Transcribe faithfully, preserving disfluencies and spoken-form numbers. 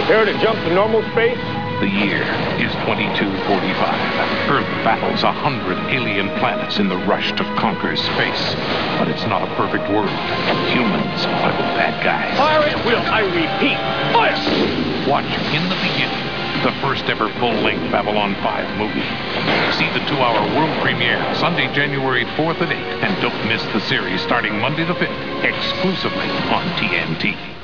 Prepare to jump to normal space. The year is twenty-two forty-five. Earth battles a hundred alien planets in the rush to conquer space. But it's not a perfect world. Humans are the bad guys. Fire at will, I repeat, fire! Watch In the Beginning, the first ever full-length Babylon five movie. See the two-hour world premiere Sunday, January fourth at eight. And don't miss the series starting Monday the fifth, exclusively on T N T.